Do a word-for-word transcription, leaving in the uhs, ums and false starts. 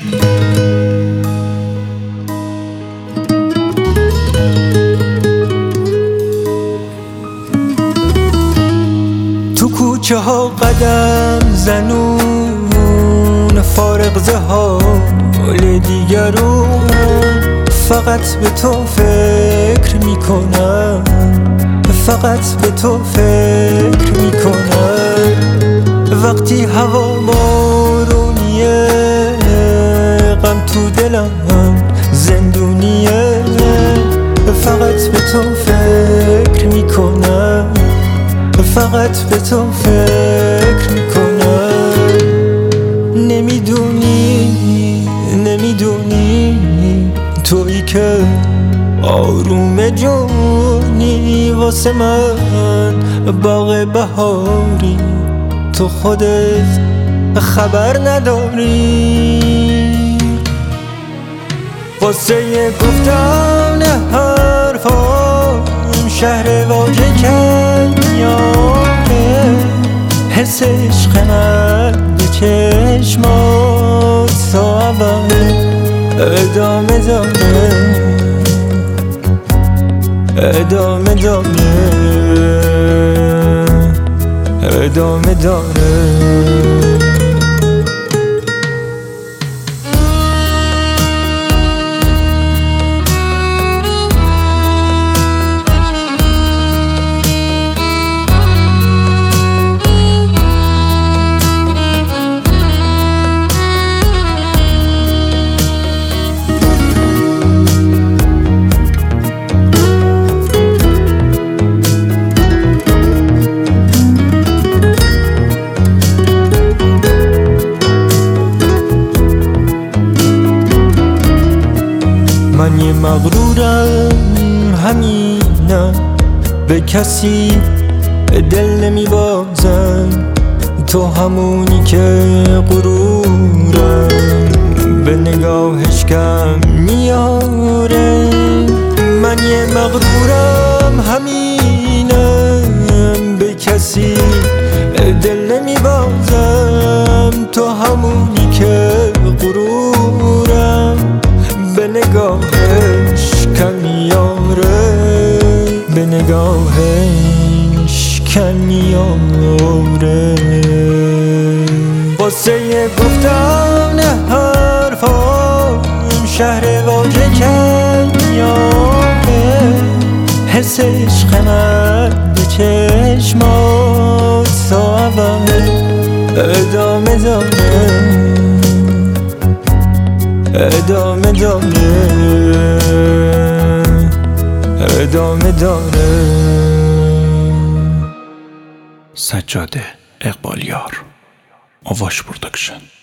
تو کوچه ها قدم زنون فارغ حال دیگرون، فقط به تو فکر میکنم، فقط به تو فکر میکنم. وقتی هوا بارونیه غم تو دلم زندونیه، فقط به تو فکر میکنم، فقط به تو فکر میکنم. نمیدونی نمیدونی تویی که آروم جونی، واسه من باغ بهاری تو خودت خبر نداری. واسه گفتن حرفام شهر واجه کنیامه، حس عشق من به چشمات صعبه ادامه داره، ادامه داره، ادامه داره. من یه مغرورم همینم، به کسی دل نمیبازم، تو همونی که غرورم به نگاهش کم میاره. من یه مغرورم همینم، به کسی دل نمیبازم، تو همونی که غرورم به نگاهش کم میاره، به نگاهش کم میاره. واسه گفتن حرفام شهر واجه کنیامه، حس عشق من به چشمات صعبه ادامه داره، ادامه داره، ادامه داره. سجاده اقبالیار، آواش پروداکشن.